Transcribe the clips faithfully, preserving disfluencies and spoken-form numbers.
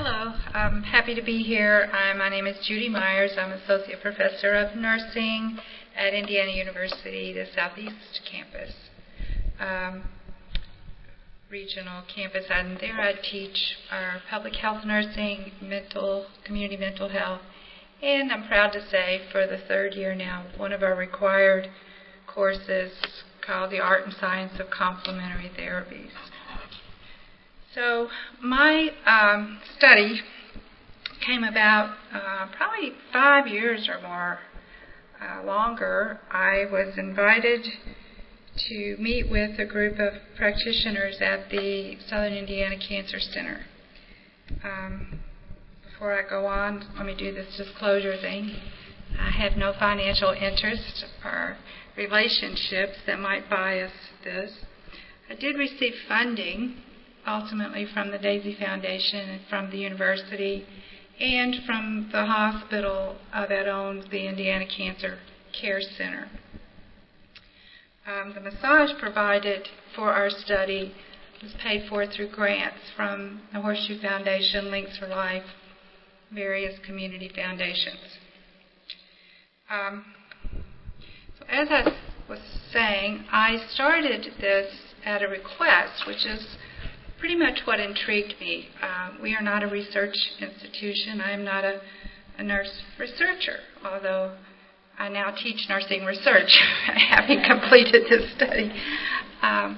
Hello, I'm happy to be here. Uh, my name is Judy Myers. I'm Associate Professor of Nursing at Indiana University, the Southeast Campus, um, regional campus. And there I teach our public health nursing, mental, community mental health, and I'm proud to say for the third year now, one of our required courses called the Art and Science of Complementary Therapies. So my um, study came about uh, probably five years or more uh, longer. I was invited to meet with a group of practitioners at the Southern Indiana Cancer Center. Um, before I go on, let me do this disclosure thing. I have no financial interest or relationships that might bias this. I did receive funding ultimately from the Daisy Foundation and from the university and from the hospital uh, that owns the Indiana Cancer Care Center. Um, the massage provided for our study was paid for through grants from the Horseshoe Foundation, Links for Life, various community foundations. Um, so as I was saying, I started this at a request, which is pretty much what intrigued me. Uh, we are not a research institution. I am not a, a nurse researcher, although I now teach nursing research, having completed this study. Um,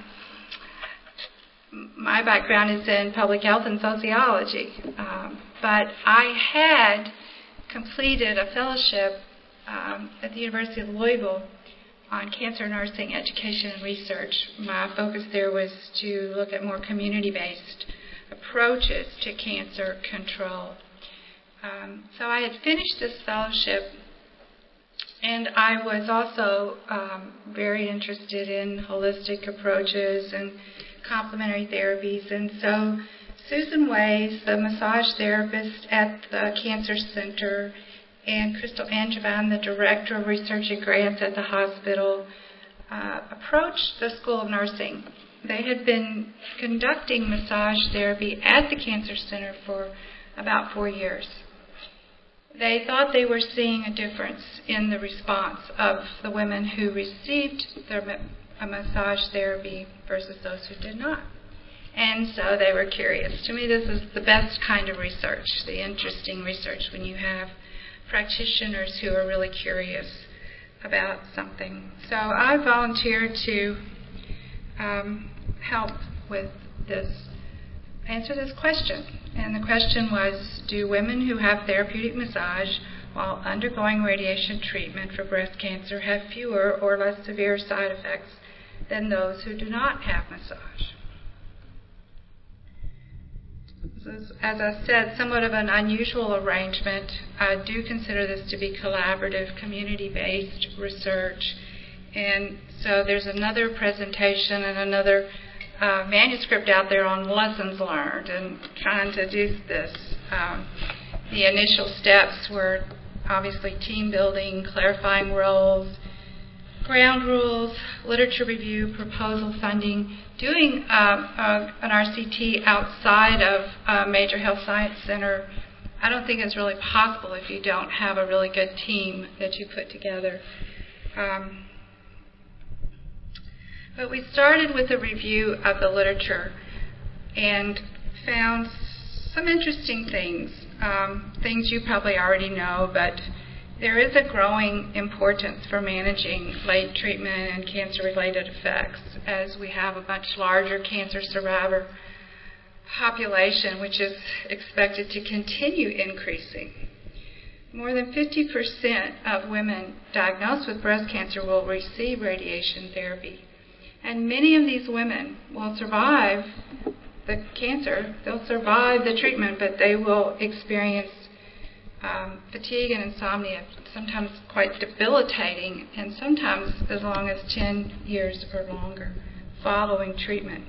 my background is in public health and sociology, um, but I had completed a fellowship um, at the University of Louisville on cancer nursing education and research. My focus there was to look at more community-based approaches to cancer control. Um, so I had finished this fellowship, and I was also um, very interested in holistic approaches and complementary therapies. And so Susan Ways, the massage therapist at the Cancer Center, and Crystal Angevin, the Director of Research and Grants at the hospital, uh, approached the School of Nursing. They had been conducting massage therapy at the Cancer Center for about four years. They thought they were seeing a difference in the response of the women who received their ma- massage therapy versus those who did not. And so they were curious. To me, this is the best kind of research, the interesting research, when you have practitioners who are really curious about something. So I volunteered to um, help with this, answer this question. And the question was, do women who have therapeutic massage while undergoing radiation treatment for breast cancer have fewer or less severe side effects than those who do not have massage? As I said, somewhat of an unusual arrangement. I do consider this to be collaborative, community-based research. And so there's another presentation and another uh, manuscript out there on lessons learned and trying to do this. Um, the initial steps were obviously team building, clarifying roles, ground rules, literature review, proposal funding, doing uh, uh, an R C T outside of a major health science center. I don't think it's really possible if you don't have a really good team that you put together. Um, but we started with a review of the literature and found some interesting things, um, things you probably already know, but there is a growing importance for managing late treatment and cancer-related effects as we have a much larger cancer survivor population, which is expected to continue increasing. More than fifty percent of women diagnosed with breast cancer will receive radiation therapy. And many of these women will survive the cancer. They'll survive the treatment, but they will experience Um, fatigue and insomnia, sometimes quite debilitating, and sometimes as long as ten years or longer following treatment.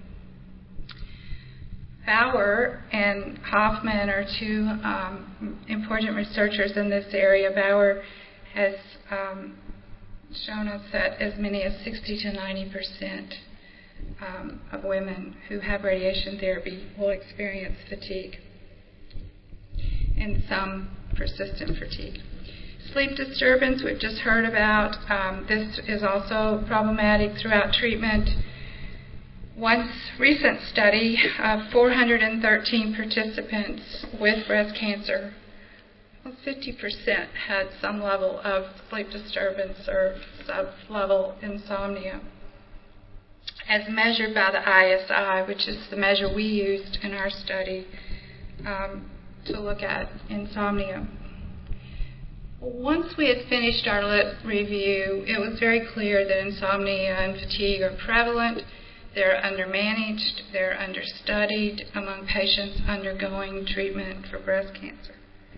Bauer and Hoffman are two um, important researchers in this area. Bauer has um, shown us that as many as sixty to ninety percent um, of women who have radiation therapy will experience fatigue. and some persistent fatigue. Sleep disturbance, we've just heard about. Um, this is also problematic throughout treatment. One recent study of four hundred thirteen participants with breast cancer, well, fifty percent had some level of sleep disturbance or sub-level insomnia, as measured by the I S I, which is the measure we used in our study um, to look at insomnia. Once we had finished our lit review, it was very clear that insomnia and fatigue are prevalent. They're undermanaged, they're understudied among patients undergoing treatment for breast cancer.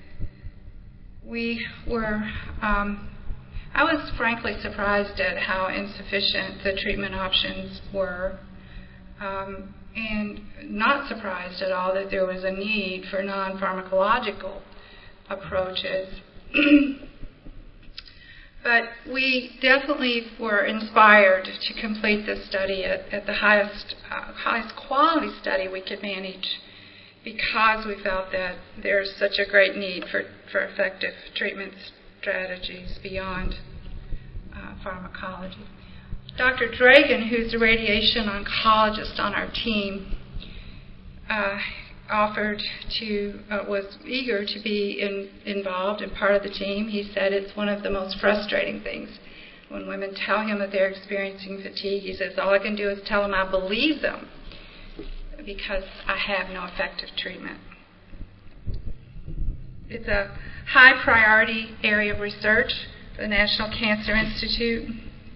We were, um, I was frankly surprised at how insufficient the treatment options were, um, and not surprised at all that there was a need for non-pharmacological approaches. But we definitely were inspired to complete this study at, at the highest, uh, highest quality study we could manage, because we felt that there's such a great need for, for effective treatment strategies beyond uh, pharmacology. Doctor Dragan, who's a radiation oncologist on our team, uh, offered to, uh, was eager to be in, involved and part of the team. He said it's one of the most frustrating things when women tell him that they're experiencing fatigue. He says, all I can do is tell them I believe them because I have no effective treatment. It's a high priority area of research for the National Cancer Institute.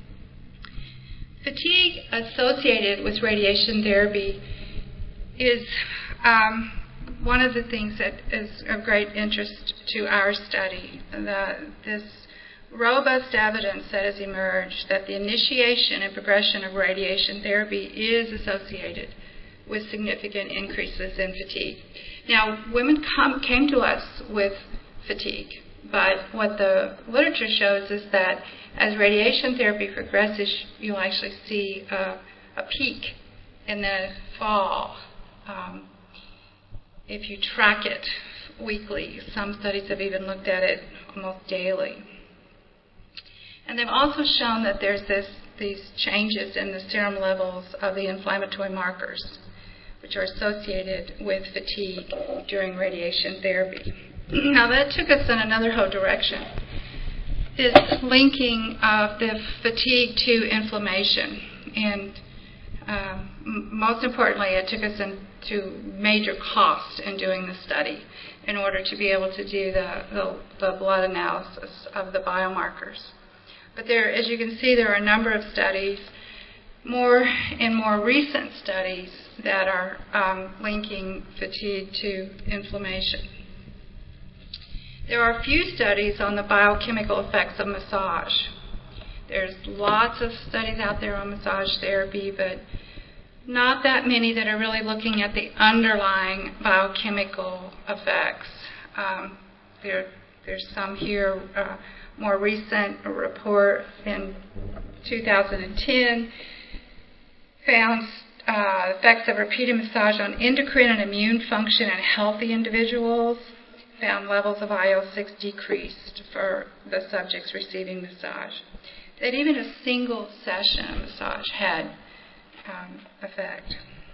Fatigue associated with radiation therapy is Um, one of the things that is of great interest to our study. The, this robust evidence that has emerged that the initiation and progression of radiation therapy is associated with significant increases in fatigue. Now, women come, came to us with fatigue, but what the literature shows is that as radiation therapy progresses, you'll actually see a, a peak in the fall. Um, if you track it weekly. Some studies have even looked at it almost daily. And they've also shown that there's this, these changes in the serum levels of the inflammatory markers, which are associated with fatigue during radiation therapy. Now that took us in another whole direction. This linking of the fatigue to inflammation. And um, m- most importantly, it took us into major cost in doing the study in order to be able to do the, the, the blood analysis of the biomarkers. But there, as you can see, there are a number of studies, more and more recent studies, that are um, linking fatigue to inflammation. There are few studies on the biochemical effects of massage. There's lots of studies out there on massage therapy, but not that many that are really looking at the underlying biochemical effects. Um, there, there's some here, uh, more recent a report in two thousand ten found uh, effects of repeated massage on endocrine and immune function in healthy individuals, found levels of I L six decreased for the subjects receiving massage. That even a single session of massage had um, effect.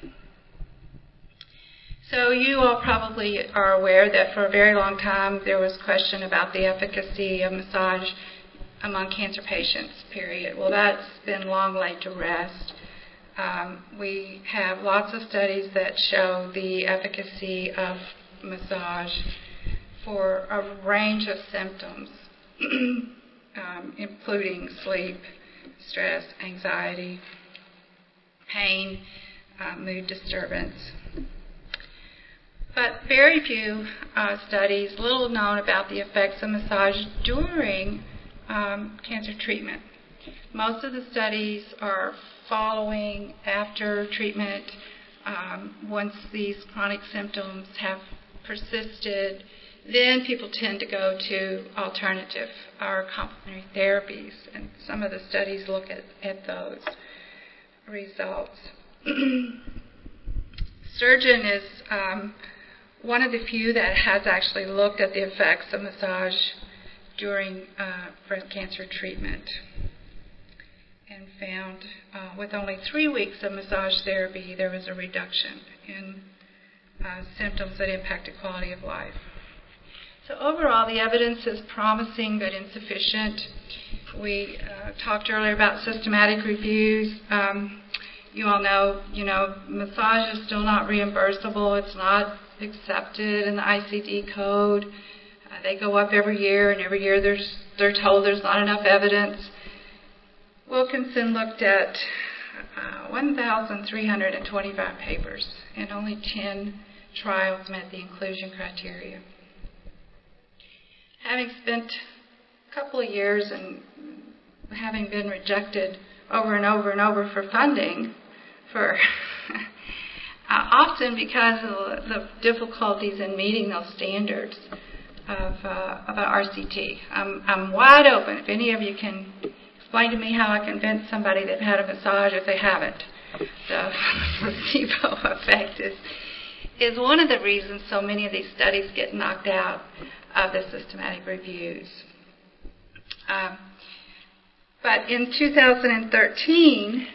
So you all probably are aware that for a very long time there was question about the efficacy of massage among cancer patients, period. Well, that's been long laid to rest. Um, we have lots of studies that show the efficacy of massage for a range of symptoms, um, including sleep, stress, anxiety, pain, uh, mood disturbance. But very few uh, studies, little known about the effects of massage during um, cancer treatment. Most of the studies are following after treatment, um, once these chronic symptoms have persisted. Then people tend to go to alternative or complementary therapies, and some of the studies look at, at those results. Sturgeon is um, one of the few that has actually looked at the effects of massage during uh, breast cancer treatment, and found uh, with only three weeks of massage therapy there was a reduction in uh, symptoms that impacted quality of life. So overall, the evidence is promising but insufficient. We uh, talked earlier about systematic reviews. Um, you all know, you know, massage is still not reimbursable. It's not accepted in the I C D code. Uh, they go up every year, and every year there's, they're told there's not enough evidence. Wilkinson looked at uh, one thousand three hundred twenty-five papers, and only ten trials met the inclusion criteria. Having spent a couple of years and having been rejected over and over and over for funding, for uh, often because of the difficulties in meeting those standards of, uh, of an R C T. I'm, I'm wide open. If any of you can explain to me how I convince somebody they've had a massage if they haven't. The placebo effect is, is one of the reasons so many of these studies get knocked out of the systematic reviews. Um, but in two thousand thirteen,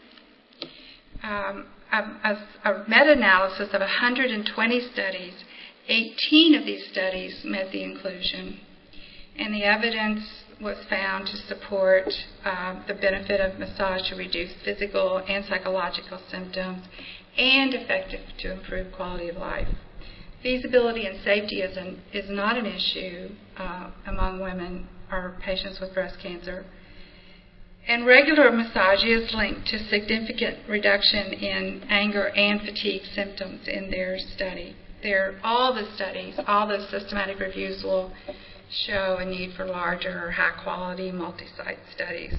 um, a, a, a meta-analysis of one hundred twenty studies, eighteen of these studies met the inclusion, and the evidence was found to support uh, the benefit of massage to reduce physical and psychological symptoms and effective to improve quality of life. Feasibility and safety is, an, is not an issue uh, among women or patients with breast cancer. And regular massage is linked to significant reduction in anger and fatigue symptoms in their study. They're, all the studies, all the systematic reviews will show a need for larger, high-quality, multi-site studies.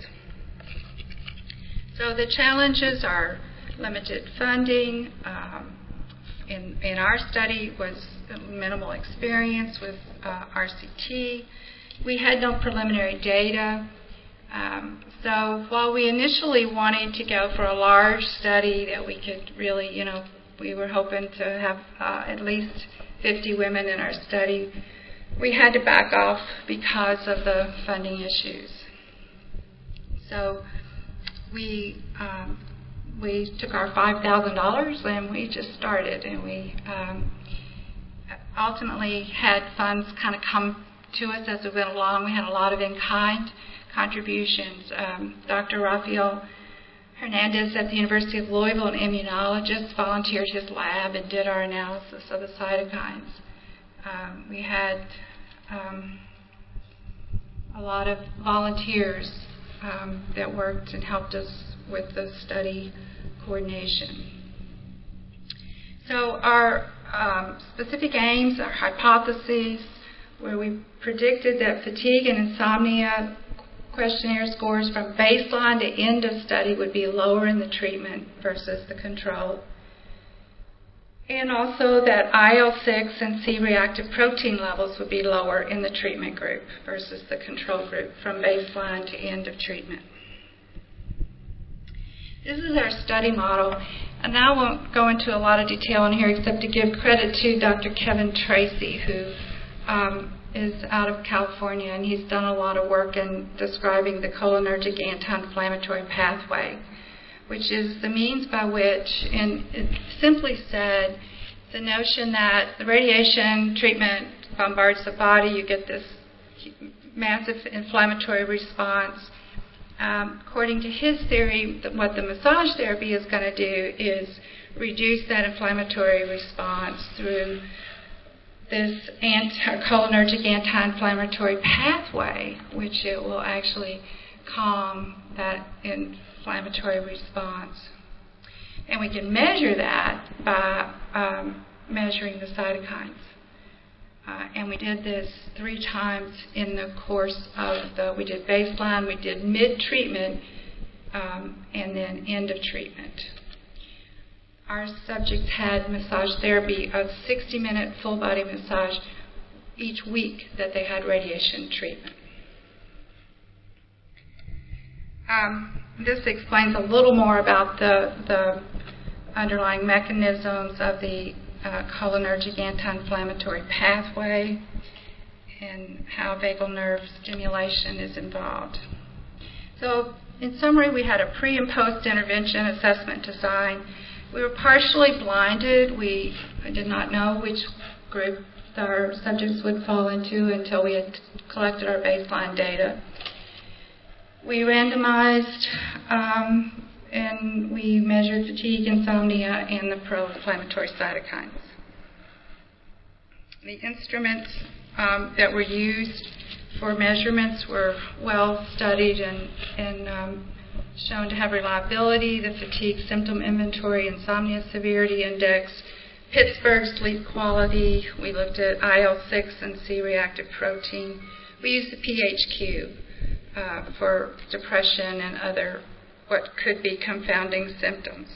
So the challenges are limited funding. Um, in, in our study was minimal experience with uh, R C T. We had no preliminary data. Um, so while we initially wanted to go for a large study that we could really, you know, we were hoping to have uh, at least fifty women in our study, we had to back off because of the funding issues. So we um, we took our five thousand dollars and we just started, and we um, ultimately had funds kind of come to us as we went along. We had a lot of in-kind contributions. Um, Doctor Rafael Hernandez at the University of Louisville, an immunologist, volunteered his lab and did our analysis of the cytokines. Um, we had um, a lot of volunteers um, that worked and helped us with the study coordination. So our um, specific aims, our hypotheses, where we predicted that fatigue and insomnia questionnaire scores from baseline to end of study would be lower in the treatment versus the control. And also that I L six and C-reactive protein levels would be lower in the treatment group versus the control group from baseline to end of treatment. This is our study model, and I won't go into a lot of detail in here except to give credit to Doctor Kevin Tracy, who um, is out of California, and he's done a lot of work in describing the cholinergic anti-inflammatory pathway, which is the means by which, and it's simply said, the notion that the radiation treatment bombards the body, you get this massive inflammatory response. Um, according to his theory, what the massage therapy is going to do is reduce that inflammatory response through this anti- cholinergic anti-inflammatory pathway, which it will actually calm that inflammatory response. And we can measure that by um, measuring the cytokines. Uh, and we did this three times in the course of the, we did baseline, we did mid-treatment, um, and then end of treatment. Our subjects had massage therapy, a sixty-minute full-body massage each week that they had radiation treatment. Um, this explains a little more about the, the underlying mechanisms of the uh, cholinergic anti-inflammatory pathway and how vagal nerve stimulation is involved. So in summary, we had a pre and post intervention assessment design. We were partially blinded. We did not know which group our subjects would fall into until we had collected our baseline data. We randomized um, and we measured fatigue, insomnia, and the pro-inflammatory cytokines. The instruments um, that were used for measurements were well studied and, and um, shown to have reliability. The fatigue symptom inventory, insomnia severity index, Pittsburgh sleep quality. We looked at I L six and C-reactive protein. We used the P H Q uh, for depression and other what could be confounding symptoms.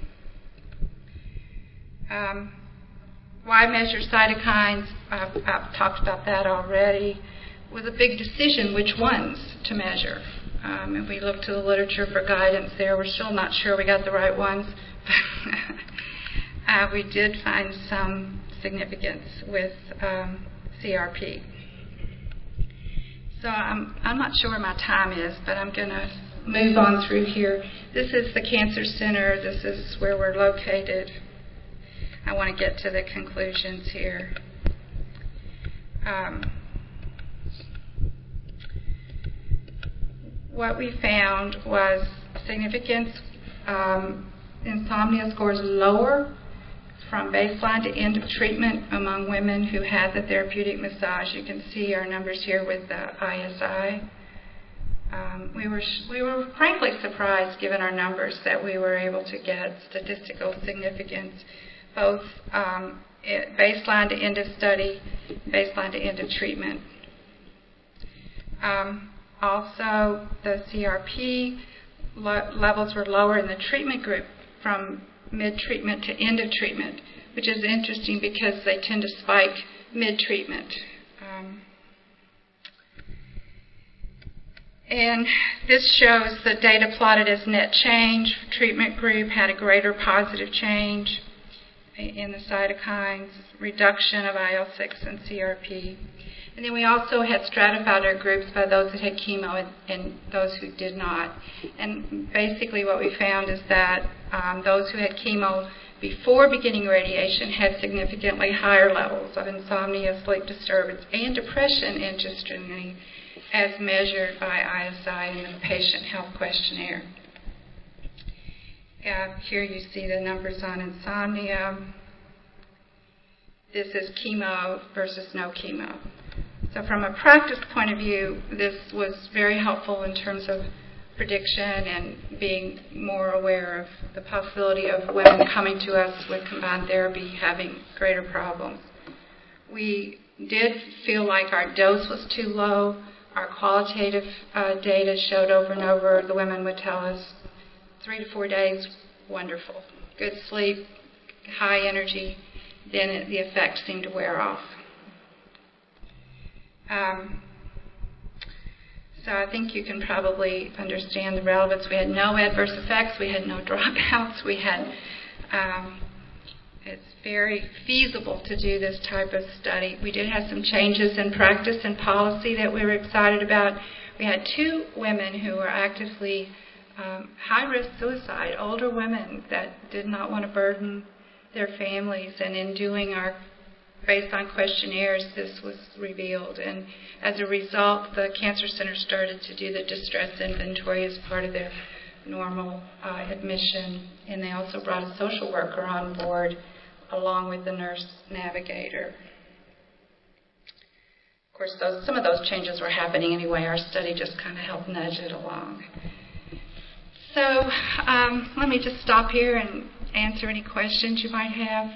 Um, why measure cytokines? I've, I've talked about that already. It was a big decision which ones to measure. Um, and we looked to the literature for guidance there. We're still not sure we got the right ones. uh, we did find some significance with um, C R P. So I'm, I'm not sure where my time is, but I'm going to move on through here. This is the Cancer Center. This is where we're located. I want to get to the conclusions here. Um, what we found was significance um, insomnia scores lower from baseline to end of treatment among women who had the therapeutic massage. You can see our numbers here with the I S I. Um, we were we were frankly surprised, given our numbers, that we were able to get statistical significance, both um, baseline to end of study, baseline to end of treatment. Um, also, the C R P lo- levels were lower in the treatment group from mid-treatment to end of treatment, which is interesting because they tend to spike mid-treatment. Um, And this shows the data plotted as net change. Treatment group had a greater positive change in the cytokines, reduction of I L six and C R P. And then we also had stratified our groups by those that had chemo and, and those who did not. And basically what we found is that um, those who had chemo before beginning radiation had significantly higher levels of insomnia, sleep disturbance, and depression, interestingly, as measured by I S I in the patient health questionnaire. Uh, here you see the numbers on insomnia. This is chemo versus no chemo. So from a practice point of view, this was very helpful in terms of prediction and being more aware of the possibility of women coming to us with combined therapy having greater problems. We did feel like our dose was too low. Our qualitative uh, data showed over and over, the women would tell us, three to four days, wonderful. Good sleep, high energy, then it, the effects seemed to wear off. Um, so I think you can probably understand the relevance. We had no adverse effects. We had no dropouts. We had, um, it's very feasible to do this type of study. We did have some changes in practice and policy that we were excited about. We had two women who were actively um, high-risk suicide, older women that did not want to burden their families, and in doing our based on questionnaires, this was revealed. And as a result, the Cancer Center started to do the distress inventory as part of their normal uh, admission. And they also brought a social worker on board along with the nurse navigator. Of course, those, some of those changes were happening anyway. Our study just kind of helped nudge it along. So um, let me just stop here and answer any questions you might have.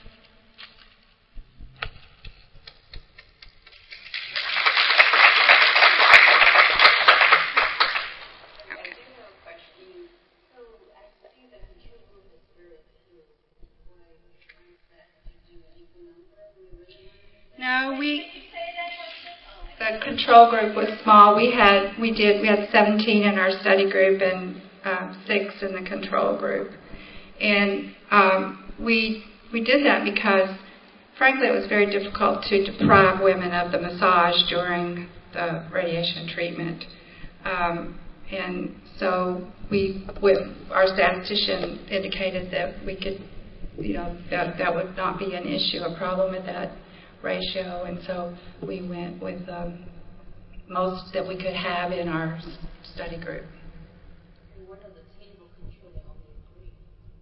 No, we, the control group was small. We had, we did, we had seventeen in our study group and um, six in the control group. And um, we we did that because, frankly, it was very difficult to deprive women of the massage during the radiation treatment. Um, and so we, with our statistician indicated that we could, you know, that, that would not be an issue, a problem at that ratio. And so we went with um, most that we could have in our study group. And what are the table controlling all the three?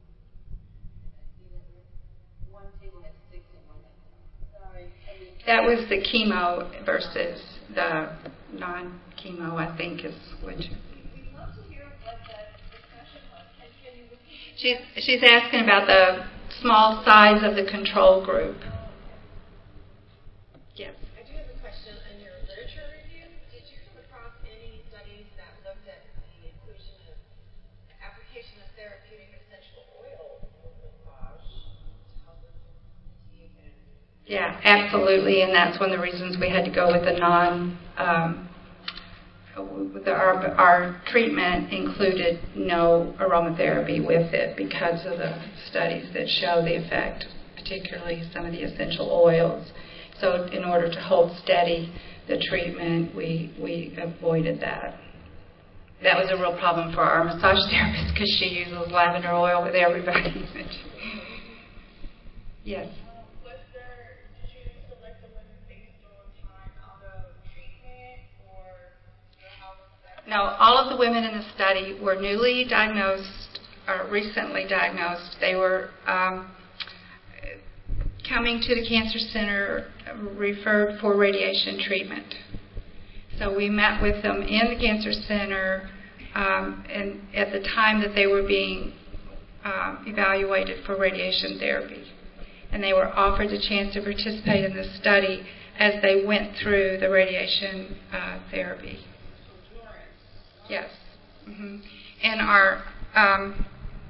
One table has six and one has, sorry. I mean, that was the chemo versus the non-chemo, I think, is which. We'd love to hear what that discussion was. And can you repeat? She's, she's asking about the small size of the control group. Yes. I do have a question. In your literature review, did you come across any studies that looked at the inclusion of the application of therapeutic essential oil in massage to help with fatigue? And Yeah, absolutely, and that's one of the reasons we had to go with the non. Um, with the, our, our treatment included no aromatherapy with it because of the studies that show the effect, particularly some of the essential oils. So in order to hold steady the treatment, we, we avoided that. That was a real problem for our massage therapist because she uses lavender oil with everybody. Yes. was there, did you select the women based on time out of treatment, or how was that? No, all of the women in the study were newly diagnosed or recently diagnosed. They were um, coming to the cancer center referred for radiation treatment. So we met with them in the cancer center um, and at the time that they were being um, evaluated for radiation therapy. And they were offered the chance to participate in the study as they went through the radiation uh, therapy. Yes. Mm-hmm. And our, um,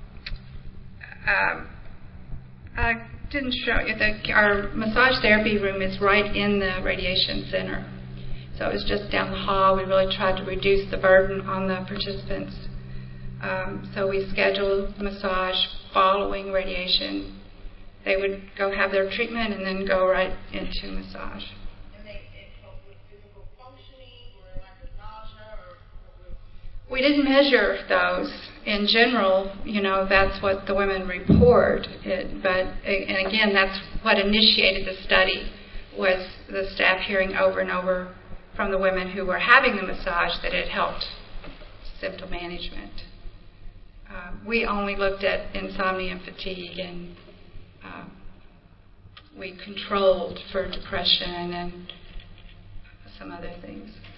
uh, I didn't show you, the, our massage therapy room is right in the radiation center. So it was just down the hall. We really tried to reduce the burden on the participants. Um, so we scheduled massage following radiation. They would go have their treatment and then go right into massage. And they it helped with physical functioning or like nausea or what was? We didn't measure those. In general, you know, that's what the women report. It, but, and again, that's what initiated the study, was the staff hearing over and over from the women who were having the massage that it helped symptom management. Uh, we only looked at insomnia and fatigue, and uh, we controlled for depression and some other things.